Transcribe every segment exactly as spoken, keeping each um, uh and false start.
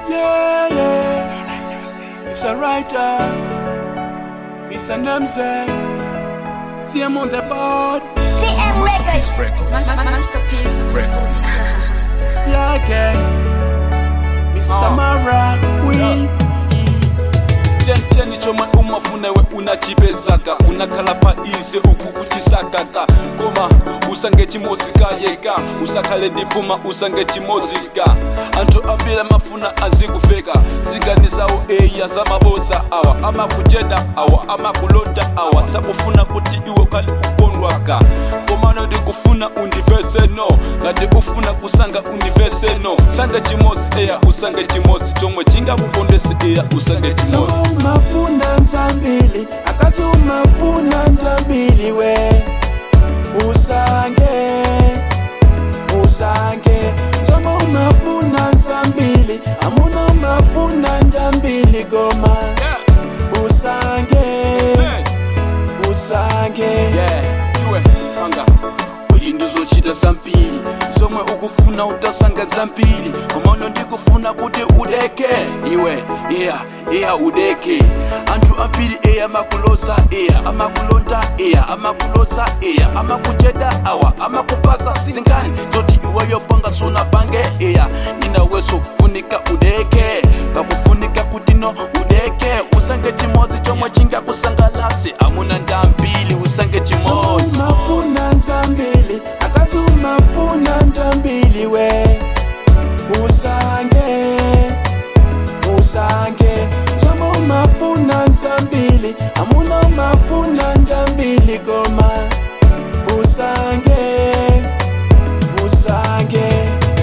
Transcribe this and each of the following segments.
Yeah, yeah. It's a writer. It's a namesake. See him on the board. C M Masterpiece Records. Records. Masterpiece Records. Yeah, gang. Mister Uh. Mara, we. Yeah. Cheni choma umafunewe unachipezaka unakalapa ize uku uchisakaka goma usange chimozika yega usakale ndipuma usange chimozika antu ambila mafuna azikufeka ziganizawo eya za maboza awa ama kujeda awa ama kulonda awa sakufuna kuti iwe kali ukondwaka komano ndikufuna undivese no ngati ufuna kusanga undivese no sange chimozi eya usange chimozi chomwe chinga kukondese eya usange chimozi umafuna nzambili akazi umafuna ntambili we usange usange nzoma umafuna nzambili amuna umafuna ntambili goma usange usange yeah iwe anga uyinduzo chita zampili zomwe ukufuna utasanga zampili komano ndikufuna kuti udeke iwe yeah yeah udeke antu apili eya makuloza eya amakulonda eya amakuloza eya amakujeda awa amakupasa zingani zoti iweyo panga suna pange eya ninaweso kufunika udeke kakufunika kutino udeke usange chimozi chomwe chinga kusangalasi amuna ndambili usange chimozi umafuna nzambili akazi umafuna ntambili we usange usange nzoma umafuna nzambili amuna umafuna ntambili goma usange usange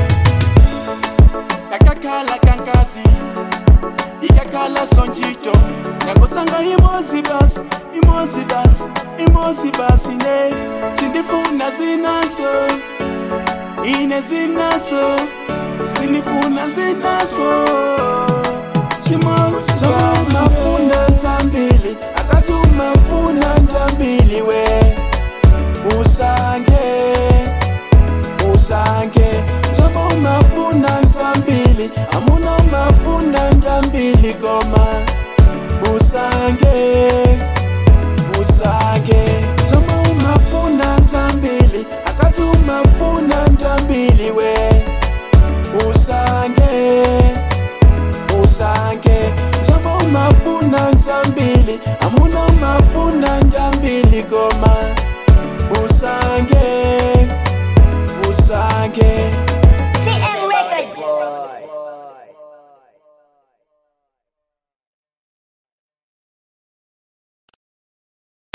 kakakala kankazi ikakala sonjito ngakosanga imozi basi imozi basi imozi basi ne sindifuna zinazo ine zinazo sindifuna zinazo chimozi zoma umafuna nzambili akazi umafuna ntambili we usange usange nzoma umafuna nzambili amuna umafuna ntambili goma usange usange nzoma umafuna nzambili akazi umafuna ntambili we usange usange nzoma umafuna nzambili amuna umafuna ntambili goma usange usange